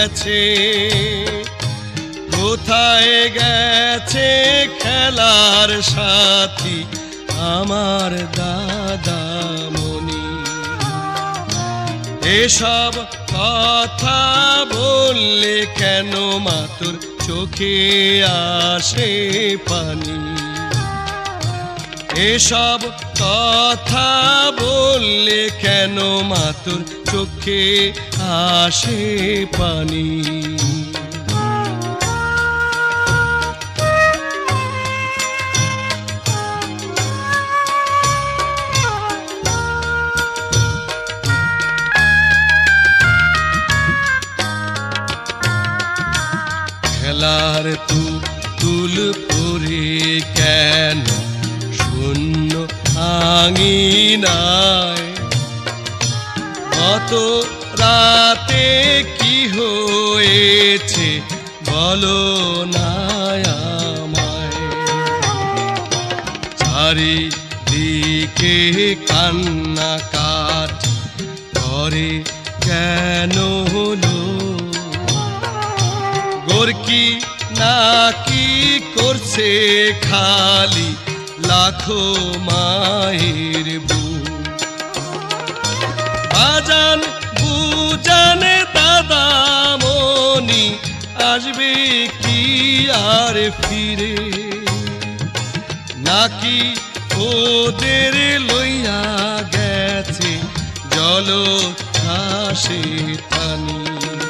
গেছে, কোথায় গেছে খেলার সাথী আমার দাদামণি। এসব কথা বললে কেন মা তোর চোখে আসে পানি? এসব কথা বললে কেন মা তোর চোখে আসে পানি? খেলার তুল পরে কেন শূন্য আঙিনায়? গত রাতে কি হয়েছে বলো না আমায়। চারিদিকে কান্নাকাটি করে কেন হলো? গোরকি নাকি করছে খালি লাখো মায়ের বুক। বাজান বুজান দাদামণি আসবে কি আর ফিরে? নাকি ওদের লইয়া গেছে জলচ্ছ্বাসে টানি?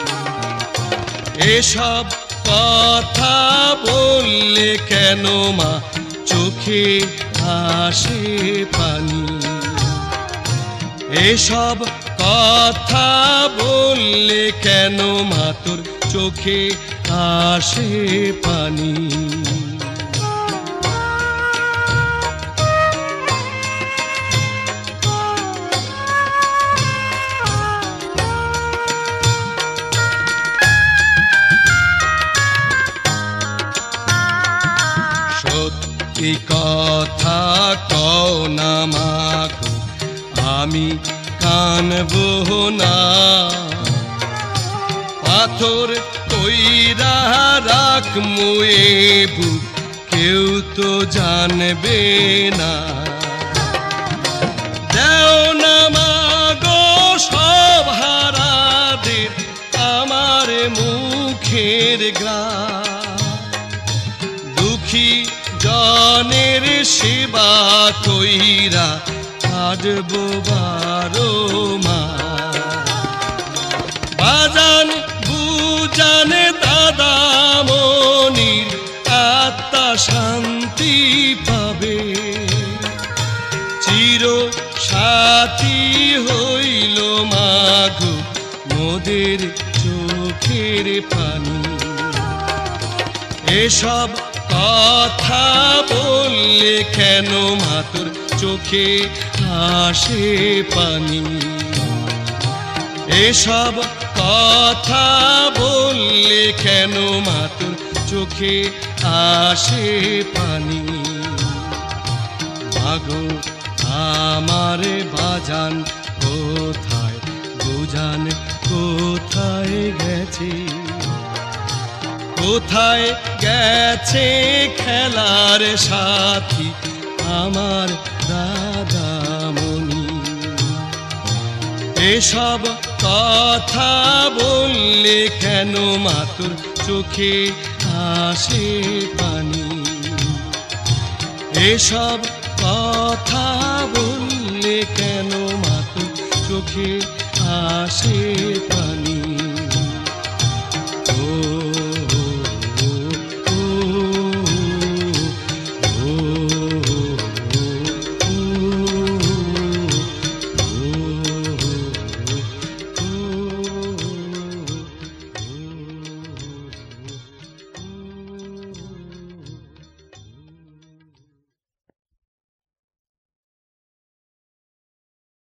এসব কথা বললে কেন মা চোখে আসে পানি? এসব কথা বললে কেন মা তোর চোখে আসে পানি? সত্যি কথা কও না মা গো, আমি কানবো না। পাথর কইরা রাখমু এ বুক, কেউ তো জানবে না। দেও না মা গো সব হারাদের আমার মুখের গ্রাস। দুঃখী জনের সেবা কইরা কাটবো 12 মাস। বাজান বুজান দাদামণির আত্মা শান্তি পাবে। চির সাথী হইল মাগো মোদের চোখের পানি। এসব কথা বললে কেন মা তোর চোখে আসে পানি? এসব কথা বললে কেন মা তোর চোখে আসে পানি? মাগো আমার বাজান কোথায়, বুজান কোথায় গেছে? কোথায় গেছে খেলার সাথী আমার দাদামণি? এসব কথা বললে কেন মা তোর চোখে আসে পানি? এসব কথা বললে কেন মা তোর চোখে আসে